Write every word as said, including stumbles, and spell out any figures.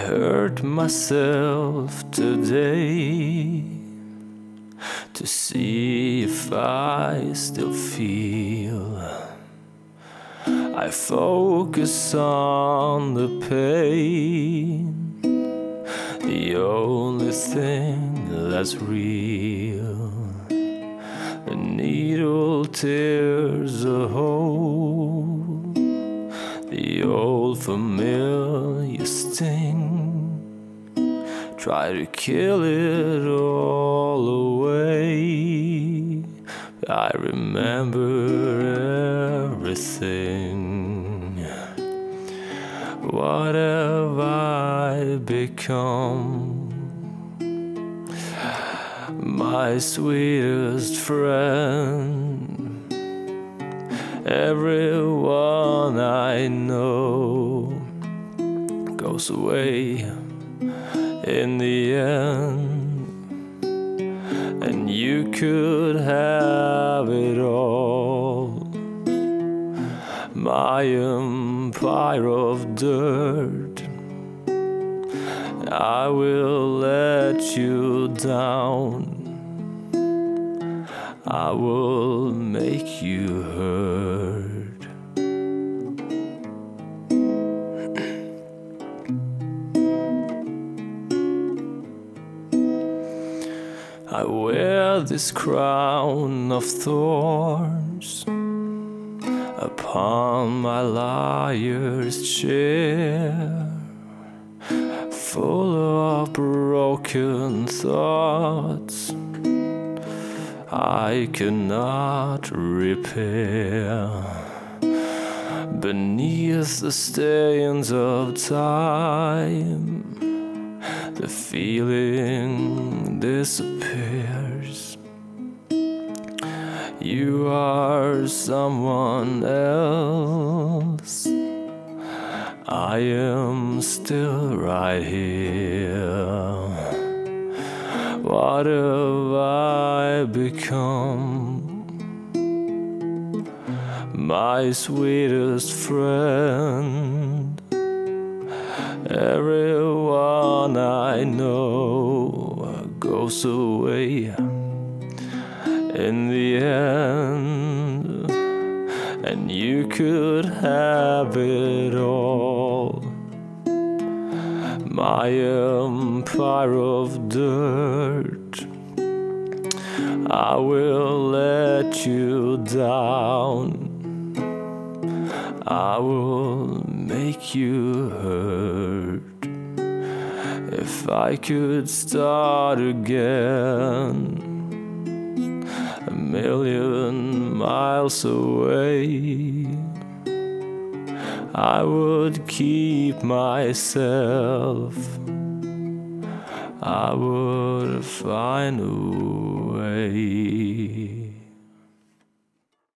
hurt myself today to see if I still feel. I focus on the pain, the only thing that's real. The needle tears a hole, the old familiar sting. Try to kill it all away. I remember everything. What have I become? My sweetest friend. Everyone I know goes away in the end, and you could have it all. My empire of dirt, I will let you down. I will make you hurt. I wear this crown of thorns upon my liar's chair, full of broken thoughts I cannot repair. Beneath the stains of time, the feeling disappears. You are someone else. I am still right here. What have I become? My sweetest friend. Everyone I know goes away in the end, and you could have it all. My empire of dirt, I will let you down. I will make you hurt. If I could start again, a million miles away, I would keep myself. I would find a way.